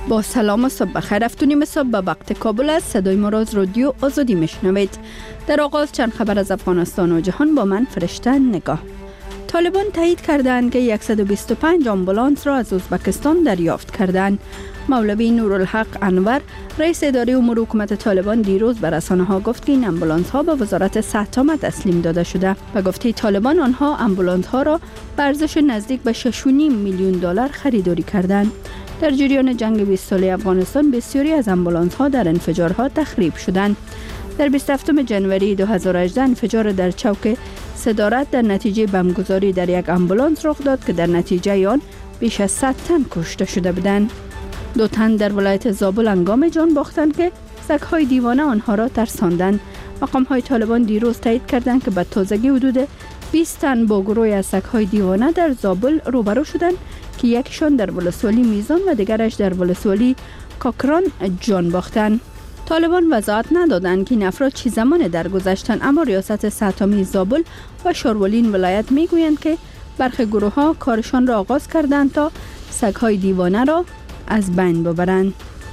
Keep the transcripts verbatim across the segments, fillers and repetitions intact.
با سلام و صبح بخیر. هفتونیم صبح به وقت کابل است. صدای ما را از رادیو آزادی میشنوید. در آغاز چند خبر از افغانستان و جهان با من فرشته نگاه. طالبان تایید کردند که صد و بیست و پنج آمبولانس را از ازبکستان دریافت کردند. مولوی نورالحق انور رئیس اداره امور حکومت طالبان دیروز به رسانه‌ها گفت که این آمبولانس ها به وزارت صحت تسلیم داده شده. به گفته طالبان آنها آمبولانس ها را به ارزش نزدیک به شش و نیم میلیون دلار خریداری کردند. در جریان جنگ بیست ساله افغانستان بسیاری از آمبولانس ها در انفجارها تخریب شدند. در بیست و هفتم ژانویه دو هزار و هجده انفجار در چوک صدارت در نتیجه بمبگذاری در یک آمبولانس رخ داد که در نتیجه آن بیش از صد تن کشته شده بودند. دو تن در ولایت زابل هنگام جان باختند که سگ‌های دیوانه آنها را ترساندند. مقام‌های طالبان دیروز تایید کردند که به تازگی حدود بیست تن با گروهی از سگ‌های دیوانه در زابل روبرو شدند که یکیشان در ولسوالی میزان و دیگرش در ولسوالی کاکران جان باختند. طالبان وضاحت ندادند که این افراد چه زمان درگذشتند، اما ریاست سطحی زابل و شارولین ولایت میگویند که برخی گروه‌ها کارشان را آغاز کردند تا سگ‌های دیوانه را از بین ببرند.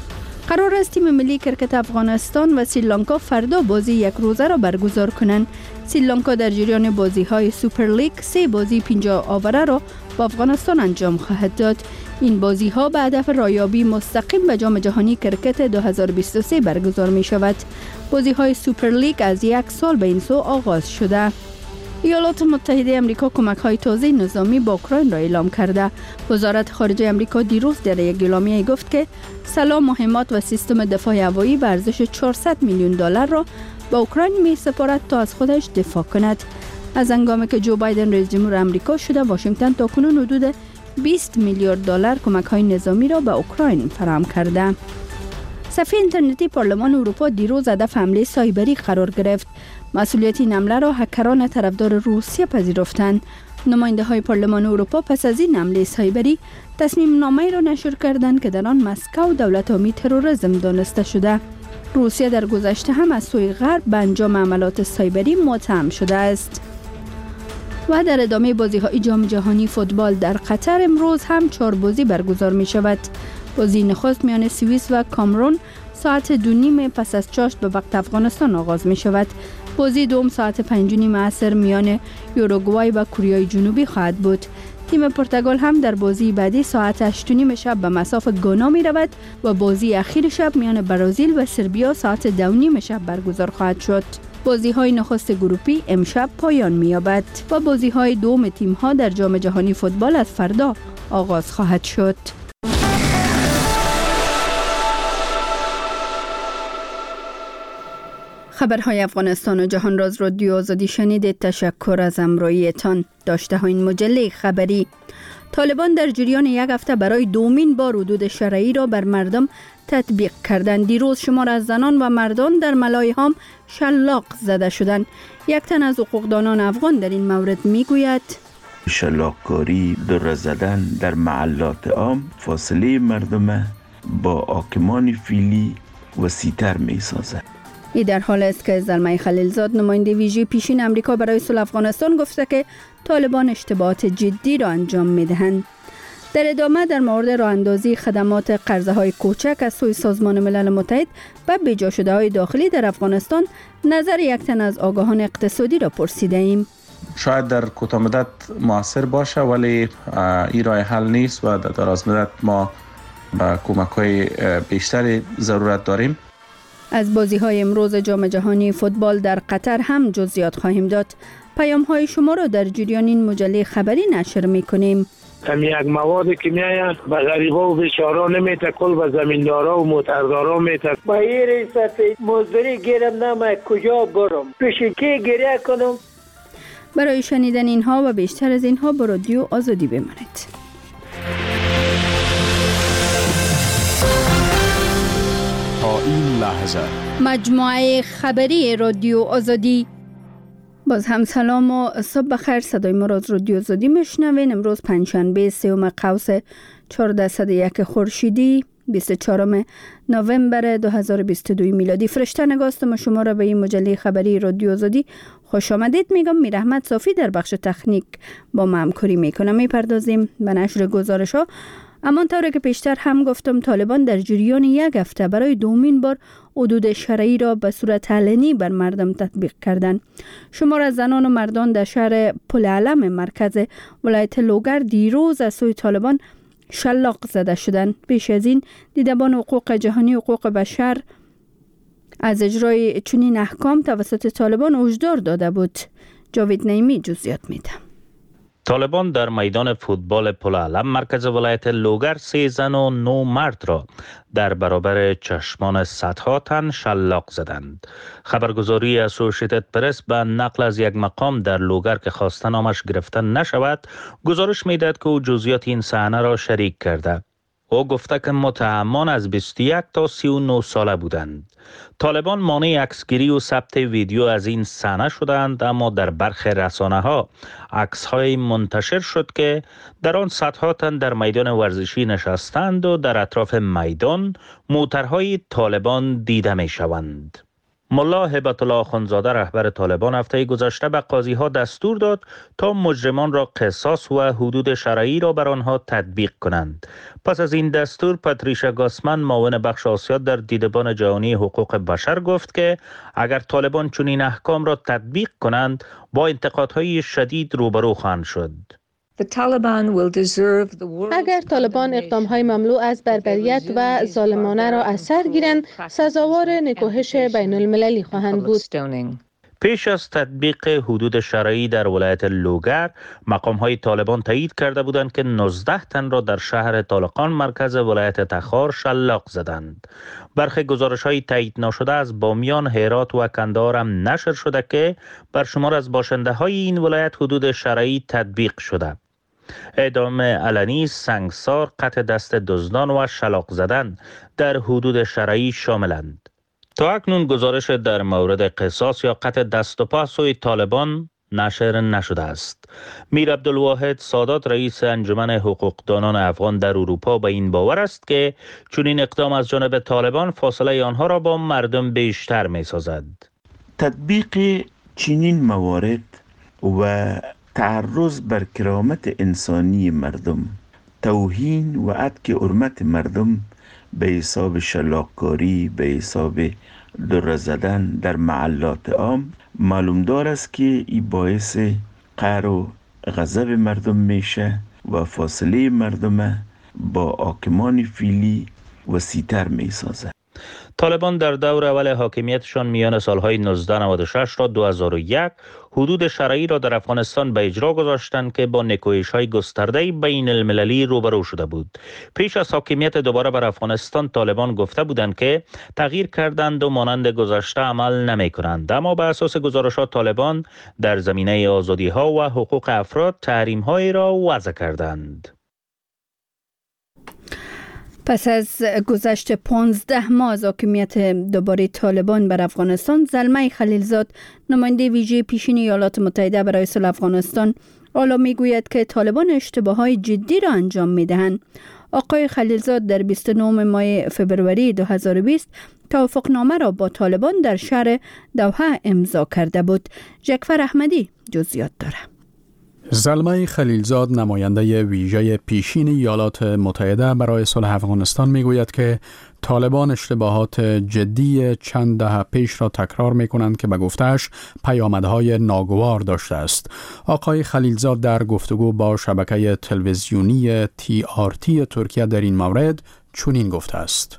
قرار است تیم ملی کرکت افغانستان و سریلانکا فردا بازی یک روزه را برگزار کنند. سریلانکا در جریان بازی‌های سوپر لیگ سه بازی پنجاه آوره را با افغانستان انجام خواهد داد. این بازی‌ها به هدف رایابی مستقیم به جام جهانی کرکت دو هزار و بیست و سه برگزار می‌شود. بازی‌های سوپر لیگ از یک سال به این سو آغاز شده. ایالات متحده آمریکا کمک‌های تازه نظامی با اوکراین را اعلام کرده. وزارت خارجه آمریکا دیروز در یک اعلامیه گفت که سلاح مهمات و سیستم دفاع هوایی به ارزش چهارصد میلیون دلار را به اوکراین می‌سپارد تا از خودش دفاع کند. از هنگامی که جو بایدن رئیس جمهور آمریکا شده، واشنگتن تاکنون حدود بیست میلیارد دلار کمک‌های نظامی را به اوکراین فراهم کرده. صفحه اینترنتی پارلمان اروپا دیروز هدف حمله سایبری قرار گرفت. مسئولیت این حمله را هکران طرفدار روسیه پذیرفتند. نماینده های پارلمان اروپا پس از این حمله سایبری تصمیم نامه را نشر کردند که در آن مسکو دولت آمی تروریسم دانسته شده. روسیه در گذشته هم از سوی غرب به انجام عملات سایبری متهم شده است. و در ادامه بازی‌های جام جهانی فوتبال در قطر امروز هم چهار بازی برگزار می شود. بازی نخست میان سوئیس و کامرون ساعت دو نیم پس از چاشت به وقت افغانستان آغاز می شود. بازی دوم ساعت پنج نیم عصر میان یوروگوای و کره جنوبی خواهد بود. تیم پرتغال هم در بازی بعدی ساعت هشت نیم شب به مصاف گانا می رود و بازی اخیر شب میان برزیل و سربیا ساعت دو نیم شب برگزار خواهد شد. بازی های نخست گروپی امشب پایان می یابد و بازی های دوم تیم ها در جام جهانی فوتبال از فردا آغاز خواهد شد. خبرهای افغانستان و جهان را از رادیو آزادی شنیدید. تشکر از همراهیتان. داشته ها این مجله خبری. طالبان در جریان یک هفته برای دومین بار حدود شرعی را بر مردم تطبیق کردند. دیروز شمار از زنان و مردان در ملایهام شلاق زده شدند. یک تن از حقوقدانان افغان در این مورد میگوید شلاق‌کاری، دره زدن در محلات عام فاصله مردم با حاکمان فعلی وسیع‌تر می‌سازد. ای در حال است که زلمه خلیلزاد نماینده ویژه پیشین امریکا برای صلح افغانستان گفته که طالبان اشتباهات جدی را انجام می‌دهند. در ادامه در مورد راه اندازی خدمات قرضه های کوچک از سوی سازمان ملل متحد و بیجا شده های داخلی در افغانستان نظر یک تن از آگاهان اقتصادی را پرسیده ایم. شاید در کوتاه مدت موثر باشه، ولی این راه حل نیست و در دراز مدت ما به کمک‌های بیشتری ضرورت داریم. از بازی‌های امروز جام جهانی فوتبال در قطر هم جزئیات خواهیم داد. پیام‌های شما را در جریان این مجله خبری نشر می‌کنیم. هم یک مواد که میاید به غریبا و بیچارا نمیته، کل به زمیندارا و موتردارا میته. با این ریاست مزدوری گیرم نمه کجا برم، پیش کی گریه کنم. برای شنیدن اینها و بیشتر از اینها با رادیو آزادی بمانید. تا این لحظه مجموعه خبری رادیو آزادی. باز هم سلام و صبح بخیر. صدای ما را از رادیو آزادی میشنوین. امروز پنجشنبه سوم قوس چهارصد و یک خورشیدی بیست و چهارم نوامبر دو هزار و بیست و دو میلادی. فرشته نگاستم شما را به این مجله خبری رادیو آزادی خوش آمدید میگم. میر احمد صافی در بخش تکنیک با ما همکاری میکنه. میپردازیم به نشر گزارش ها اما طوری که پیشتر هم گفتم طالبان در جریان یک هفته برای دومین بار حدود شرعی را به صورت علنی بر مردم تطبیق کردند. شمار از زنان و مردان در شهر پل علم مرکز ولایت لوگر دیروز از سوی طالبان شلاق زده شدند. پیش از این دیدبان حقوق جهانی حقوق بشر از اجرای چنین احکام توسط طالبان هشدار داده بود. جاوید نعیمی جزئیات میده. طالبان در میدان فوتبال پل علم مرکز ولایت لوگر سه زن و نو مرد را در برابر چشمان صدها تن شلاق زدند. خبرگزاری اسوسییتد پرس به نقل از یک مقام در لوگر که خواسته نامش گرفته نشود گزارش میدهد که او جزئیات این صحنه را شریک کرده. او گفته که متهمان از بیست و یک تا سی و نه ساله بودند. طالبان مانع عکسگیری و ثبت ویدیو از این صحنه شدند، اما در برخی رسانه‌ها عکس‌های منتشر شد که در آن صدها تن در میدان ورزشی نشستند و در اطراف میدان موترهای طالبان دیده می‌شوند. ملا هبت الله آخوندزاده رهبر طالبان هفته گذشته به قاضی‌ها دستور داد تا مجرمان را قصاص و حدود شرعی را بر آنها تطبیق کنند. پس از این دستور پاتریشا گاسمن معاون بخش آسیا در دیدبان جهانی حقوق بشر گفت که اگر طالبان چنین احکام را تطبیق کنند با انتقادهای شدید روبرو خواهند شد. اگر طالبان اقدام‌های مملو از بربریت و ظالمانه را از سر گیرند، سزاوار نکوهش بین المللی خواهند بود. پیش از تطبیق حدود شرعی در ولایت لوگر، مقام‌های طالبان تایید کرده بودند که نوزده تن را در شهر طالقان مرکز ولایت تخار شلاق زدند. برخی گزارش‌های تایید نشده از بامیان، هرات و کندهار هم نشر شده که بر شمار از باشنده‌های این ولایت حدود شرعی تطبیق شده. اعدام علنی، سنگسار، قطع دست دزدان و شلاق زدن در حدود شرعی شاملند. تا اکنون گزارش در مورد قصاص یا قطع دست و پا سوی طالبان نشر نشده است. میر عبدالواحد سادات رئیس انجمن حقوقدانان افغان در اروپا به این باور است که چنین اقدام از جانب طالبان فاصله آنها را با مردم بیشتر می سازد. تطبیق چنین موارد و تعرض بر کرامت انسانی مردم، توهین و عتک حرمت مردم به حساب شلاق‌کاری، به حساب دره زدن در محلات عام معلوم دار است که این باعث قهر و غضب مردم میشه و فاصله مردم با حاکمان فعلی وسیع‌تر میسازه. طالبان در دور اول حاکمیتشان میان سالهای نوزده نود و شش تا دو هزار و یک حدود شرعی را در افغانستان به اجرا گذاشتند که با نکوهش‌های گسترده بین المللی روبرو شده بود. پیش از حاکمیت دوباره بر افغانستان طالبان گفته بودند که تغییر کردند و مانند گذشته عمل نمی کنند، اما به اساس گزارشات طالبان در زمینه آزادی‌ها و حقوق افراد تحریم‌هایی را وضع کردند. پس از گذشت پانزده ماه از حاکمیت دوباره طالبان بر افغانستان، زلمه خلیلزاد نماینده ویژه پیشین ایالات متحده برای صلح افغانستان حالا میگوید که طالبان اشتباهات جدی را انجام میدهند. آقای خلیلزاد در بیست و نه ماه فبروری دو هزار و بیست توافقنامه را با طالبان در شهر دوحه امضا کرده بود. جعفر احمدی جزئیات دارد. زلمه خلیلزاد نماینده ویژه پیشین ایالات متحده برای صلح افغانستان میگوید که طالبان اشتباهات جدی چند دهه پیش را تکرار میکنند که به گفته‌اش پیامدهای ناگوار داشته است. آقای خلیلزاد در گفتگو با شبکه تلویزیونی تی آر تی ترکیه در این مورد چنین گفته است: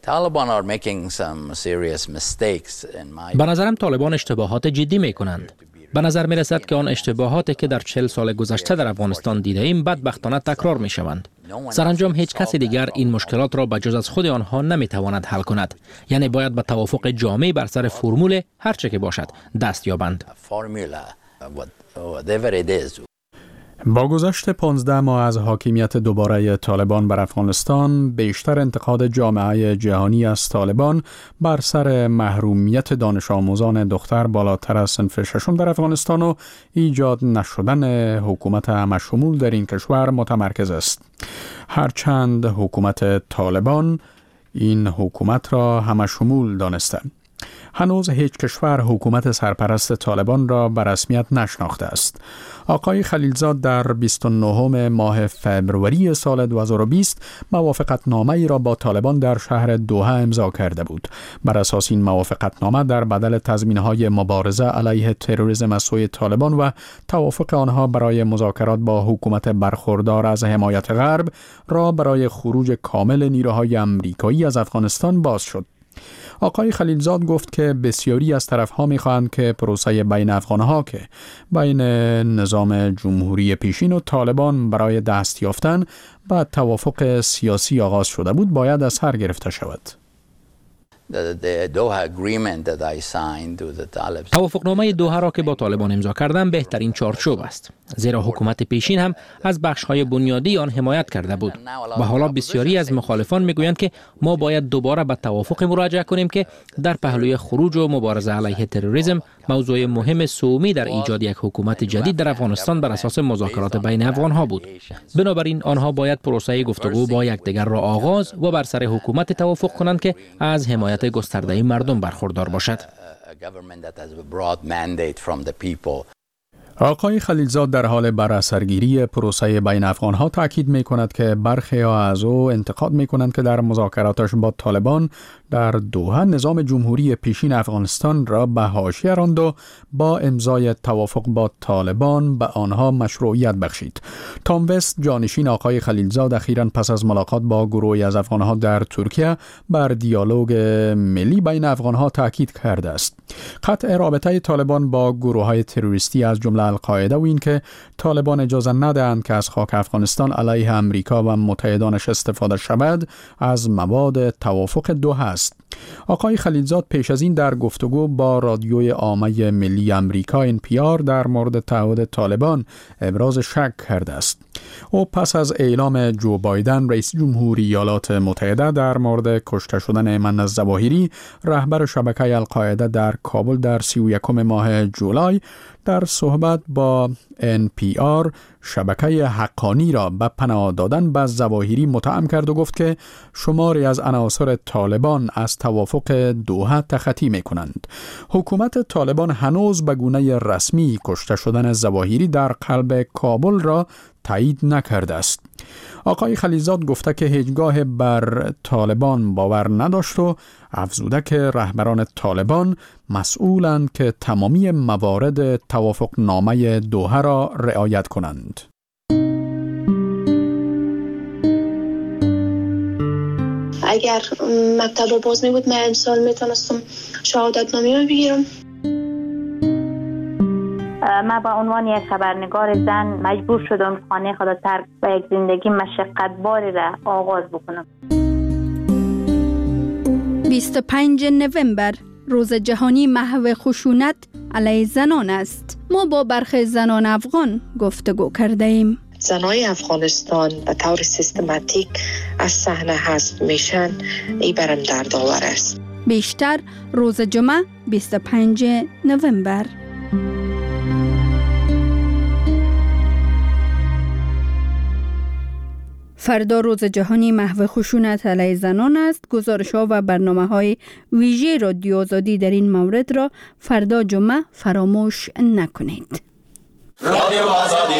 به نظرم طالبان اشتباهات جدی میکنند. به نظر می رسد که آن اشتباهاتی که در چهل سال گذشته در افغانستان دیده ایم بدبختانه تکرار می شوند. سرانجام هیچ کسی دیگر این مشکلات را بجز از خود آنها نمی تواند حل کند. یعنی باید به توافق جامع بر سر فرمول هر چه که باشد دست یابند. با گذشت پانزده ماه از حاکمیت دوباره طالبان بر افغانستان، بیشتر انتقاد جامعه جهانی از طالبان بر سر محرومیت دانش آموزان دختر بالاتر از صنف ششم در افغانستان و ایجاد نشدن حکومت همشمول در این کشور متمرکز است. هرچند حکومت طالبان این حکومت را همشمول دانسته. هنوز هیچ کشور حکومت سرپرست طالبان را به رسمیت نشناخته است. آقای خلیلزاد در بیست و نهم ماه فوریه سال دو هزار و بیست موافقتنامه ای را با طالبان در شهر دوحه امضا کرده بود. بر اساس این موافقتنامه در بدل تضمین‌های مبارزه علیه تروریسم از سوی طالبان و توافق آنها برای مذاکرات با حکومت برخوردار از حمایت غرب را برای خروج کامل نیروهای امریکایی از افغانستان باز شد. آقای خلیلزاد گفت که بسیاری از طرف‌ها می‌خواهند که پروسه بین افغان‌ها که بین نظام جمهوری پیشین و طالبان برای دست یافتن به توافق سیاسی آغاز شده بود باید از سر گرفته شود. توافقنامه دوحه را که با طالبان امضا کردن بهترین چارچوب است، زیرا حکومت پیشین هم از بخش‌های بنیادی آن حمایت کرده بود و حالا بسیاری از مخالفان میگویند که ما باید دوباره به توافق مراجعه کنیم که در پهلوی خروج و مبارزه علیه تروریسم موضوع مهم سومی در ایجاد یک حکومت جدید در افغانستان بر اساس مذاکرات بین افغان‌ها بود. بنابراین آنها باید پروسه گفتگو با یکدیگر را آغاز و بر سر حکومت توافق کنند که از حمایت گسترده مردم برخوردار باشد. آقای خلیلزاد در حال بر اثرگیری پروسه بین افغان‌ها تاکید می‌کند که برخی از او انتقاد می‌کنند که در مذاکراتش با طالبان در دوحه نظام جمهوری پیشین افغانستان را به حاشیه راند و با امضای توافق با طالبان به آنها مشروعیت بخشید. تام وست جانشین آقای خلیلزاد اخیراً پس از ملاقات با گروهی از افغان‌ها در ترکیه بر دیالوگ ملی بین افغان‌ها تاکید کرده است. قطع رابطه طالبان با گروه‌های تروریستی از جمله القاعده و این که طالبان اجازه ندهند که از خاک افغانستان علیه امریکا و متحدانش استفاده شود از مواد توافق دوحه است. آقای خلیلزاد پیش از این در گفتگو با رادیوی عامه ملی امریکا ان پی آر در مورد تعهد طالبان ابراز شک کرده است. او پس از اعلام جو بایدن رئیس جمهوری ایالات متحده در مورد کشته شدن ایمن الظواهری رهبر شبکه القاعده در کابل در سی و یکم ماه جولای در صحبت با ان پی آر شبکه حقانی را به پناه دادن به ظواهری متهم کرد و گفت که شماری از عناصر طالبان از توافق دوحه تخطی می‌کنند. حکومت طالبان هنوز به گونه رسمی کشته شدن ظواهری در قلب کابل را تایید نکرده است. آقای خلیلزاد گفته که هیچگاه بر طالبان باور نداشت و افزوده که رهبران طالبان مسئولند که تمامی موارد توافق نامه دوحه را رعایت کنند. اگر مکتب باز می بود من امسال میتونستم شهادت نامه رو بگیرم. من با عنوان یک خبرنگار زن مجبور شدم خانه خود را ترک و یک زندگی مشقتباری را آغاز بکنم. بیست و پنجم نوامبر روز جهانی محو خشونت علیه زنان است. ما با برخی زنان افغان گفتگو کرده ایم. زنای افغانستان به طور سیستماتیک از صحنه حذف میشن، این برام دردآور است. بیشتر روز جمعه بیست و پنجم نوامبر. فردا روز جهانی محو خشونت علیه زنان است. گزارش‌ها و برنامه‌های ویژه رادیو آزادی در این مورد را فردا جمعه فراموش نکنید. رادیو آزادی.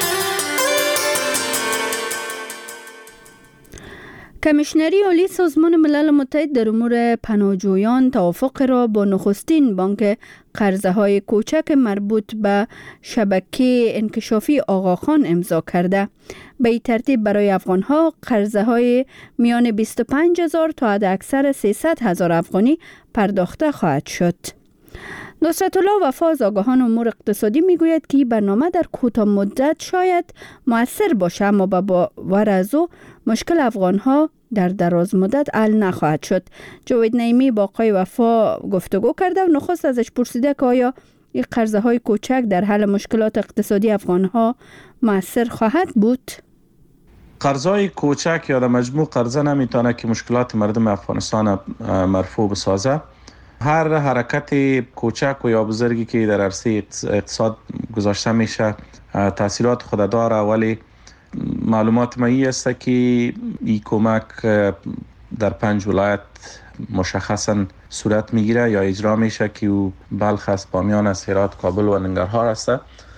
کمیشنری عالی سازمان ملل متحد در امور پناهجویان توافق را با نخستین بانک قرضه‌های کوچک مربوط به شبکه انکشافی آقاخان امضا کرده. به این ترتیب برای افغان‌ها قرضه‌های میان بیست و پنج هزار تا حد اکثر سیصد هزار افغانی پرداخته خواهد شد. نصرت الله وفا از آگاهان امور اقتصادی میگوید که این برنامه در کوتاه مدت شاید مؤثر باشه، اما با باور از او مشکل افغان‌ها در دراز مدت حل نخواهد شد. جاوید نعیمی با آقای وفا گفتگو کرده و نخست ازش پرسیده که آیا این قرضه‌های کوچک در حل مشکلات اقتصادی افغان‌ها مؤثر خواهد بود؟ قرضای کوچک یا در مجموع قرضه نمیتونه که مشکلات مردم افغانستان مرفوع بسازه. هر حرکت کوچک و یا بزرگی که در عرصه اقتصاد گذاشته میشه تاثیرات خود داره، ولی معلومات ما است که این کمک در پنج ولایت مشخصا صورت میگیره یا اجرا میشه که او بلخ است، بامیان است، هرات، کابل و ننگرهار است.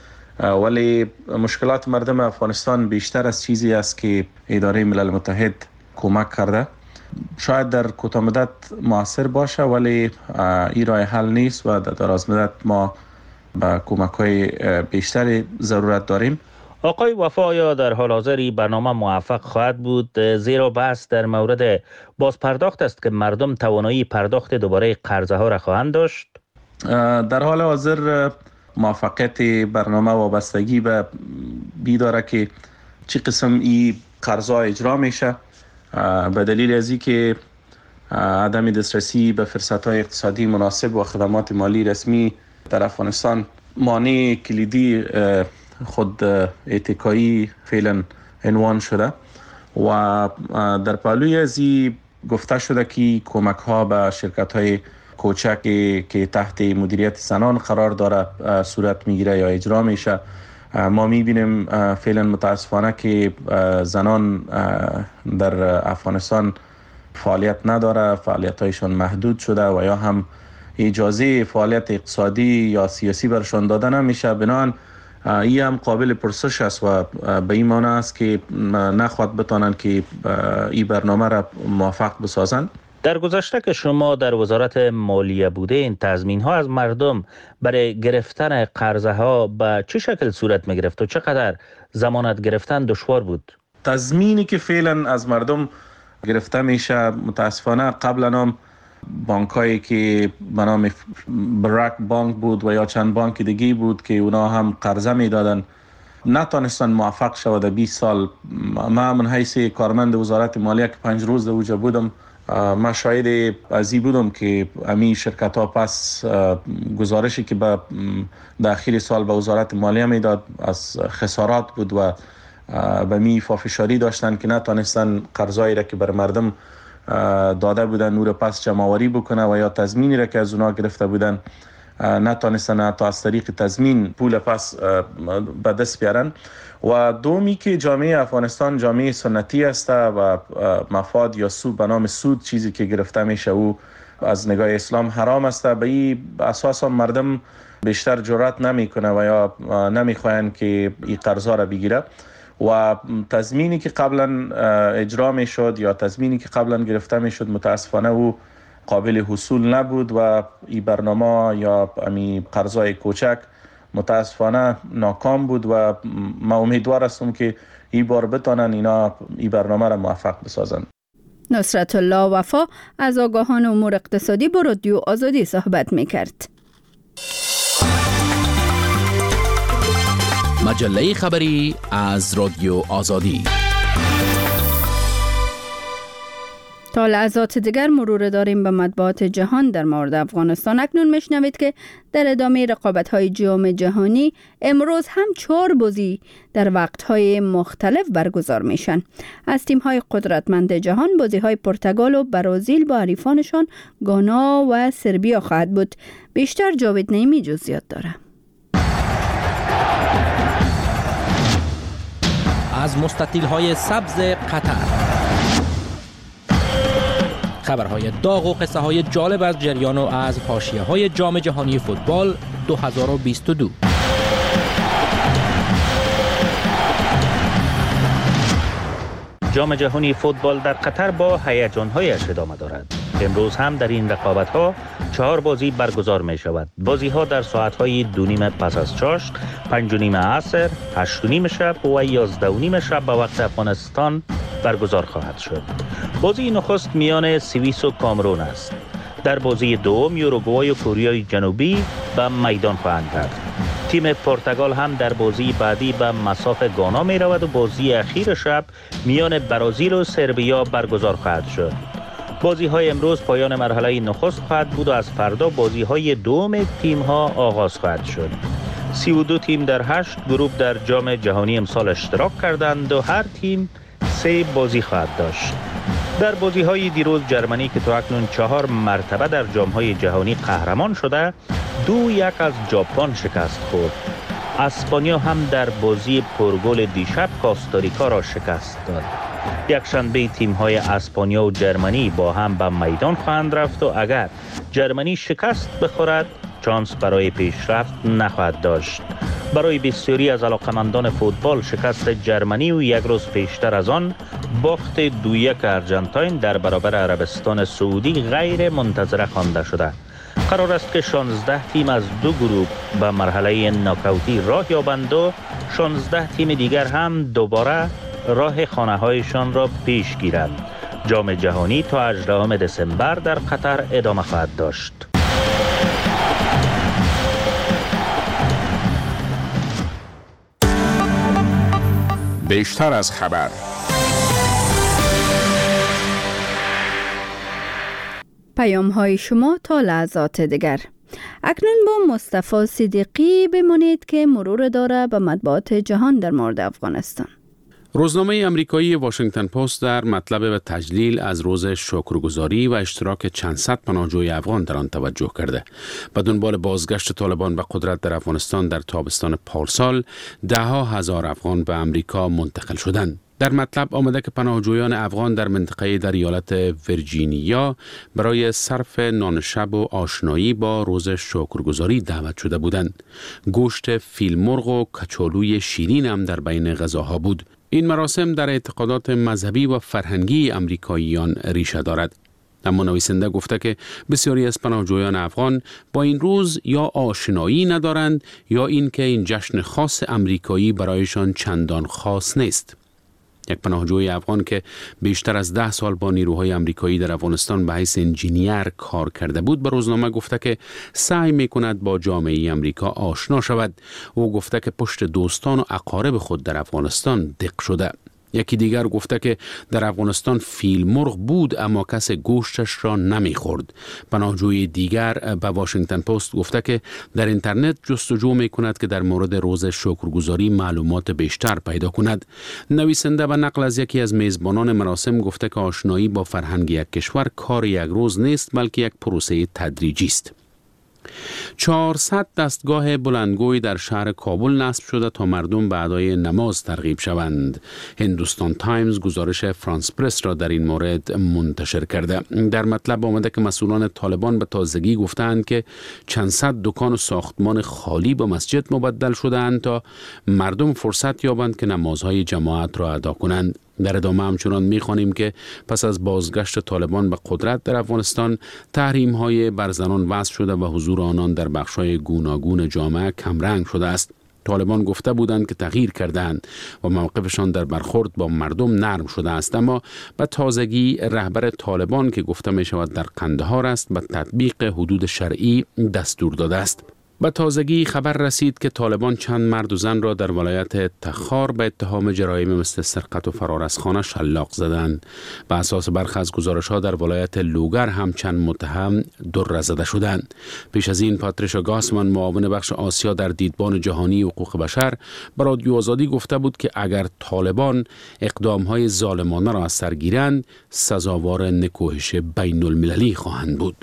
ولی مشکلات مردم افغانستان بیشتر از چیزی است که اداره ملل متحد کمک کرده. شاید در کوتاه مدت موثر باشه ولی این راه حل نیست و در دراز مدت ما به کمک‌های بیشتری ضرورت داریم. آقای وفا، آیا در حال حاضر برنامه موفق خواهد بود؟ زیرا بحث در مورد بازپرداخت است که مردم توانایی پرداخت دوباره قرضه ها را خواهند داشت. در حال حاضر موفقیت برنامه وابستگی به بی داره که چه قسم این قرضه اجرا میشه، به دلیل از اینکه عدم دسترسی به فرصت‌های اقتصادی مناسب و خدمات مالی رسمی در افغانستان مانع کلیدی خود اتکایی فعلا عنوان شده و در پهلوی از این گفته شده که کمک ها به شرکت های کوچک که تحت مدیریت زنان قرار داره صورت میگیره یا اجرا میشه. ما میبینیم فعلا متاسفانه که زنان در افغانستان فعالیت نداره، فعالیت هایشان محدود شده و یا هم اجازه فعالیت اقتصادی یا سیاسی برشان داده نمیشه. بنابراین این هم قابل پرسش است و به این معنی است که نخواهد بتانند که این برنامه را موفق بسازند. در گذشته که شما در وزارت مالیه بوده، این تضمین ها از مردم برای گرفتن قرضه ها به چه شکل صورت می گرفت و چقدر ضمانت گرفتن دشوار بود؟ تضمینی که فعلا از مردم گرفته میشه متاسفانه قبلا هم بانک هایی که به نام برک بانک بود و یا چند بانک دیگه بود که اونا هم قرضه میدادن، نتونستن موفق شود. بیست سال من من حیث کارمند وزارت مالیه که پنج روز در اوجا بودم، من شاید از این بودم که امی شرکت ها پس گزارشی که به داخل سال به وزارت مالیه میداد از خسارات بود و به می فافشاری داشتن که نتونستن قرضایی را که بر مردم داده بودن نور پس جمع‌آوری بکنه و یا تضمینی را که از اونا گرفته بودن نتونستن حتی از طریق تضمین پول پس به دست بیارن. و دومی که جامعه افغانستان جامعه سنتی است و مفاد یا سود به نام سود چیزی که گرفته میشه او از نگاه اسلام حرام است. به این اساس مردم بیشتر جرأت نمیکنه و یا نمیخواین که این قرضا را بگیره و تضمینی که قبلا اجرا میشد یا تضمینی که قبلا گرفته میشد متاسفانه او قابل حصول نبود و این برنامه یا امی قرضای کوچک متاسفانه ناکام بود و ما امیدوار هستم که این بار بتانن اینا این برنامه را موفق بسازن. نصرت الله وفا از آگاهان امور اقتصادی با رادیو آزادی صحبت میکرد. مجله خبری از رادیو آزادی. تا لحظات دیگر مرور داریم به مطبوعات جهان در مورد افغانستان. اکنون میشنوید که در ادامه رقابت‌های جام جهانی امروز هم چهار بازی در وقت‌های مختلف برگزار میشن. از تیم‌های قدرتمند جهان بازی‌های پرتغال و برزیل با حریفانشان گانا و سربیا خواهد بود. بیشتر جاوید نعیمی جزئیات داره. از مستطیل‌های سبز قطر خبرهای داغ و قصه های جالب از جریان و از حاشیه های جام جهانی فوتبال دو هزار و بیست و دو. جام جهانی فوتبال در قطر با هیجان‌هایش ادامه دارد. امروز هم در این رقابت‌ها چهار بازی برگزار می شود. بازی‌ها در ساعت‌های دو نیم پس از چاشت، پنج و نیم عصر، هشت و نیم شب و یازده و نیم شب به وقت افغانستان برگزار خواهد شد. بازی نخست میان سوئیس و کامرون است. در بازی دوم یوروگوئه و کره جنوبی به میدان خواهند رفت. تیم پرتغال هم در بازی بعدی به مصاف گانا می رود و بازی اخیر شب میان برزیل و سربیا برگزار خواهد شد. بازی های امروز پایان مرحله نخست خواهد بود و از فردا بازی های دوم تیم ها آغاز خواهد شد. سی و دو تیم در هشت گروه در جام جهانی امسال اشتراک کردند و هر تیم سه بازی خواهد داشت. در بازی های دیروز جرمنی که تا اکنون چهار مرتبه در جام های جهانی قهرمان شده، دو یک از ژاپن شکست خورد. اسپانیا هم در بازی پرگل دیشب کاستاریکا را شکست داد. یک شنبه تیم‌های اسپانیا و جرمنی با هم به میدان خواهند رفت و اگر جرمنی شکست بخورد چانس برای پیشرفت نخواهد داشت. برای بسیاری از علاقمندان فوتبال شکست جرمنی و یک روز پیشتر از آن باخت دو یک ارژانتین در برابر عربستان سعودی غیر منتظره خوانده شده. قرار است که شانزده تیم از دو گروه به مرحله ناکاوتی راه یابند و شانزده تیم دیگر هم دوباره راه خانه‌هایشان را پیش گیرند. جام جهانی تا هجدهم دسامبر در قطر ادامه خواهد داشت. بیشتر از خبر. پیام های شما تا لحظات دیگر. اکنون با مصطفی صدیقی بمانید که مرور داره به مطبوعات جهان در مورد افغانستان. روزنامه آمریکایی واشنگتن پست در مطلب به تجلیل از روز شکرگزاری و اشتراک چند صد پناهجوی افغان در آن توجه کرده. به دنبال بازگشت طالبان به قدرت در افغانستان در تابستان پارسال، ده ها هزار افغان به آمریکا منتقل شدند. در مطلب آمده که پناهجویان افغان در منطقه در ایالت ویرجینیا برای صرف نان شب و آشنایی با روز شکرگزاری دعوت شده بودند. گوشت فیل مرغ و کچالوی شیرین هم در بین غذاها بود. این مراسم در اعتقادات مذهبی و فرهنگی آمریکاییان ریشه دارد. اما نویسنده گفته که بسیاری از پناهجویان افغان با این روز یا آشنایی ندارند یا اینکه این جشن خاص آمریکایی برایشان چندان خاص نیست. یک پناهجوی افغان که بیشتر از ده سال با نیروهای آمریکایی در افغانستان به حیث انجینیر کار کرده بود به روزنامه گفته که سعی میکند با جامعه آمریکا آشنا شود. او گفته که پشت دوستان و اقارب خود در افغانستان دق شده. یکی دیگر گفته که در افغانستان فیل مرغ بود اما کس گوشتش را نمیخورد. پناهجوی دیگر به واشنگتن پست گفته که در اینترنت جستجو میکند که در مورد روز شکرگزاری معلومات بیشتر پیدا کند. نویسنده به نقل از یکی از میزبانان مراسم گفته که آشنایی با فرهنگ یک کشور کار یک روز نیست بلکه یک پروسه تدریجی است. چهارصد دستگاه بلندگوی در شهر کابل نصب شده تا مردم به ادای نماز ترغیب شوند. هندوستان تایمز گزارش فرانس پرس را در این مورد منتشر کرده. در مطلب آمده که مسئولان طالبان به تازگی گفتند که چند صد دکان و ساختمان خالی به مسجد مبدل شده‌اند تا مردم فرصت یابند که نمازهای جماعت را ادا کنند. در ادامه همچنان می‌خوانیم که پس از بازگشت طالبان به قدرت در افغانستان تحریم‌های بر زنان وضع شده و حضور آنان در بخش‌های گوناگون جامعه کمرنگ شده است. طالبان گفته بودند که تغییر کردند و موقفشان در برخورد با مردم نرم شده است، اما به تازگی رهبر طالبان که گفته می شود در قندهار است به تطبیق حدود شرعی دستور داده است. به تازگی خبر رسید که طالبان چند مرد و زن را در ولایت تخار به اتهام جرایم مثل سرقت و فرار از خانه شلاق زدند. به اساس برخی از گزارش‌ها در ولایت لوگر هم چند متهم دره زده شدند. پیش از این پاتریشا گاسمان معاون بخش آسیا در دیدبان جهانی حقوق بشر به رادیو آزادی گفته بود که اگر طالبان اقدام‌های ظالمانه را از سر گیرند سزاوار نکوهش بین المللی خواهند بود.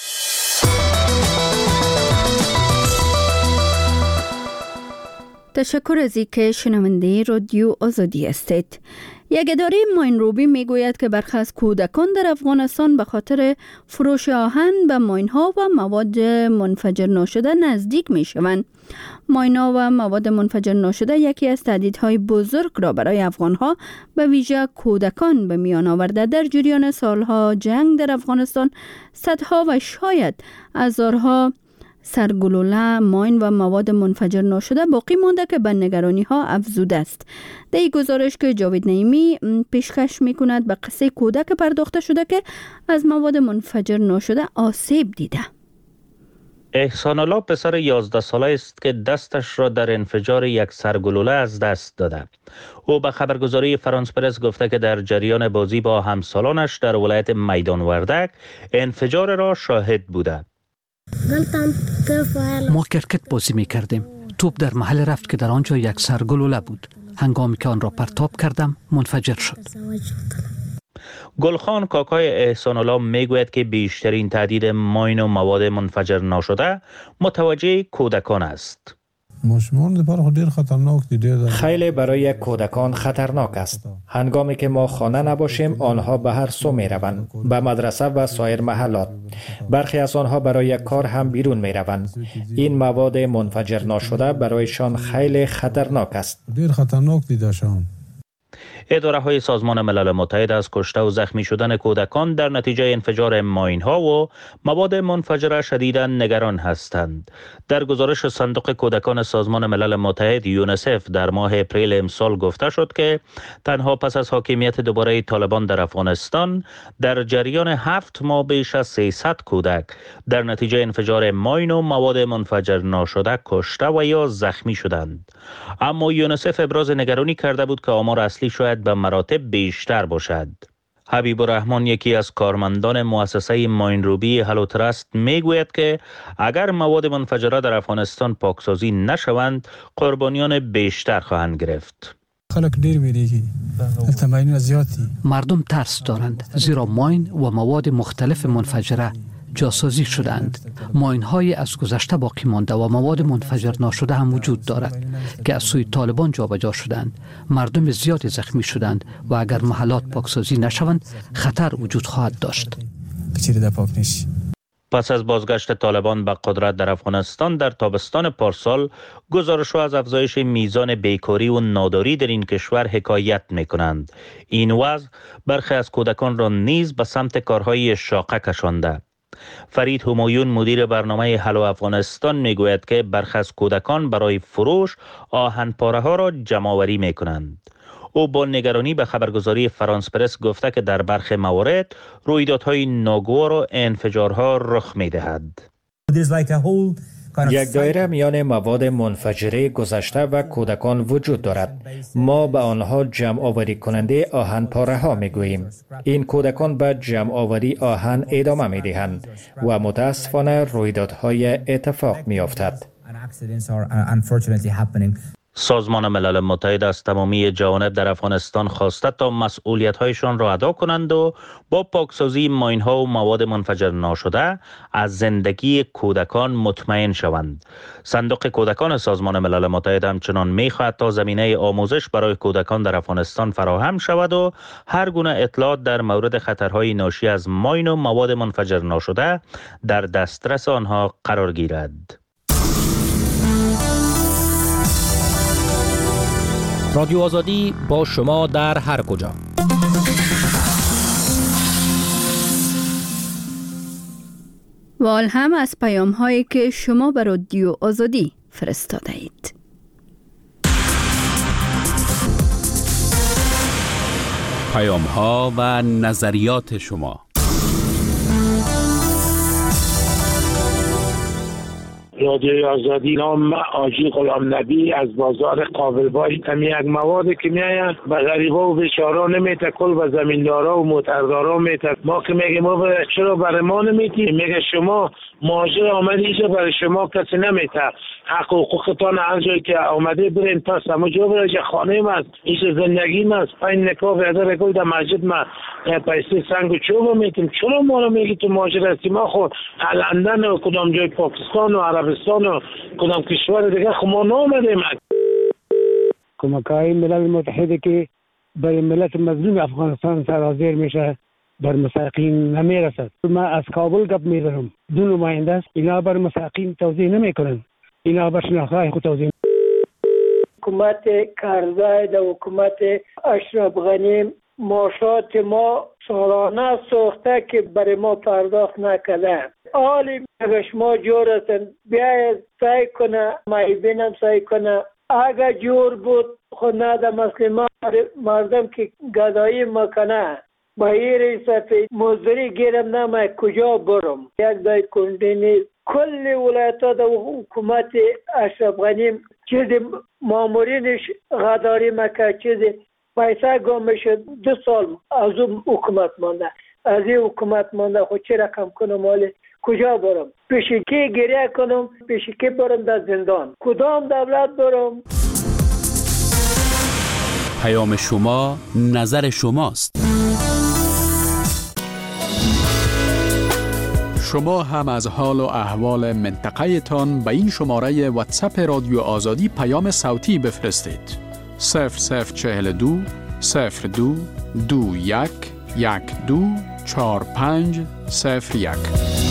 تشکر از اینکه شنونده رادیو آزادی هستید. یک اداره ماینروبی میگوید که برخی از کودکان در افغانستان به خاطر فروش آهن به ماین‌ها و مواد منفجر ناشده نزدیک میشوند. ماین‌ها و مواد منفجر ناشده یکی از تهدیدهای بزرگ را برای افغان‌ها به ویژه کودکان به میان آورده. در جریان سالها جنگ در افغانستان صدها و شاید هزارها سرگلوله، ماین و مواد منفجر ناشده باقی مانده که به نگرانی ها افزوده است. در این گزارش که جاوید نعیمی پیشکش می کند به قصه کودک پرداخته شده که از مواد منفجر ناشده آسیب دیده. احسان الله پسر یازده ساله است که دستش را در انفجار یک سرگلوله از دست داده. او به خبرگزاری فرانس پرس گفته که در جریان بازی با همسالانش در ولایت میدان وردک انفجار را شاهد بوده. ما کرکت بازی می کردیم. توپ در محل رفت که در آنجا یک سرگلوله بود. هنگامی که آن را پرتاب کردم منفجر شد. گلخان کاکای احسان الله میگوید که بیشترین تهدید ماین و مواد منفجر ناشده متوجه کودکان است. خیلی برای کودکان خطرناک است. هنگامی که ما خانه نباشیم آنها به هر سو می روند، به مدرسه و سایر محلات. برخی از آنها برای کار هم بیرون می روند. این مواد منفجر ناشده برایشان خیلی خطرناک است. اداره های سازمان ملل متحد از کشته و زخمی شدن کودکان در نتیجه انفجار ماین ها و مواد منفجره شدیداً نگران هستند. در گزارش صندوق کودکان سازمان ملل متحد یونیسف در ماه اپریل امسال گفته شد که تنها پس از حاکمیت دوباره طالبان در افغانستان در جریان هفت ماه بیش از سیصد کودک در نتیجه انفجار ماین و مواد منفجر ناشده کشته و یا زخمی شدند. اما یونیسف ابراز نگرانی کرده بود که آمار اصلی شاید به مراتب بیشتر باشد. حبیب الرحمن یکی از کارمندان مؤسسه ماینروبی هلو ترست میگوید که اگر مواد منفجره در افغانستان پاکسازی نشوند قربانیان بیشتر خواهند گرفت. مردم ترس دارند زیرا ماین و مواد مختلف منفجره جاسازی شدند. ماین های از گذشته باقی مانده و مواد منفجر ناشده هم وجود دارد که از سوی طالبان جابجا شدند. مردم زیادی زخمی شدند و اگر محلات پاکسازی نشوند خطر وجود خواهد داشت. پس از بازگشت طالبان به قدرت در افغانستان در تابستان پارسال، گزارش‌ها از افزایش میزان بیکاری و ناداری در این کشور حکایت می‌کنند. این وضع برخی از کودکان را نیز به سمت کارهای شاقه کشانده. فرید همایون مدیر برنامه هلو افغانستان میگوید که برخی از کودکان برای فروش آهن پاره ها را جمع آوری می کنند. او با نگرانی به خبرگزاری فرانس پرس گفته که در برخی موارد رویدادهای ناگوار و انفجارها رخ می دهد. یک دایره میان مواد منفجره گذشته و کودکان وجود دارد. ما به آنها جمع آوری کننده آهن پاره ها می گوییم. این کودکان به جمع آوری آهن ادامه می دهند و متاسفانه رویدادهای اتفاق می افتد. سازمان ملل متحد از تمامی جوانب در افغانستان خواسته تا مسئولیت‌هایشان را ادا کنند و با پاکسازی ماین‌ها و مواد منفجر ناشده از زندگی کودکان مطمئن شوند. صندوق کودکان سازمان ملل متحد همچنان می‌خواهد تا زمینه آموزش برای کودکان در افغانستان فراهم شود و هر گونه اطلاعات در مورد خطرهای ناشی از ماین و مواد منفجر ناشده در دسترس آنها قرار گیرد. رادیو آزادی با شما در هر کجا. و هم از پیام هایی که شما به رادیو آزادی فرستاده اید. پیام ها و نظریات شما. رادیوی آزادی، نام آجی غلام نبی از بازار قابلبای. همی یک موادی که میاید به غریبا و بیچارا نمیته، کل به زمیندارا و موتردارا میته. ما که میگه ما برای چرا برای ما نمیتی؟ میگه شما مهاجر آمدی اینجا، برای شما کسی نمیته. حق و حقوقتان هر جایی که آمده برین پس همه جا برای خانه من اینجا زندگی من پین نکاح بیادر گل در مسجد من پیسه سنگ و چوب میتیم. چرا ما رو میگی تو مهاجر هستی؟ ما خود لندن و کدام جای پاکستان و عربستان و کدام کشور دیگه خب ما نامدیم. کمک‌های ملل متحد که برای ملت مظلوم افغانستان سرازیر میشه بر مساقین نمیرسد. من از کابل گپ میزنم، دو نماینده است، اینا بر مساقین توضیح نمیکنن، اینا بر شناخته خود توضیح. حکومت کرزی و حکومت اشرف غنی معاشات ما سالانه سوخته که برای ما پرداخت نکرده. حالی اگر شما جور هستن بیاید سعی کنه، معیبینم سعی کنه، اگر جور بود خود نده مسلمان مردم که گدایی مکنه با این سفید مزدوری گیرم نمه کجا برم. یک دای کنده نیست. کل ولایت ها در حکومت اشرف غنی چیزی مامورینش غداری مکه، چیزی پیسه گم شد. دو سال از اون حکومت مانده، از این حکومت مانده. خود چه رقم کنم؟ مالی کجا برم؟ پیشی که گریه کنم؟ پیشی که برم در زندان؟ کدام دولت برم؟ پیام شما نظر شماست. شما هم از حال و احوال منطقه تان به این شماره واتساپ رادیو آزادی پیام صوتی بفرستید. صفر صفر چهل دو صفر دو دو یک یک دو چهار پنج صفر یک.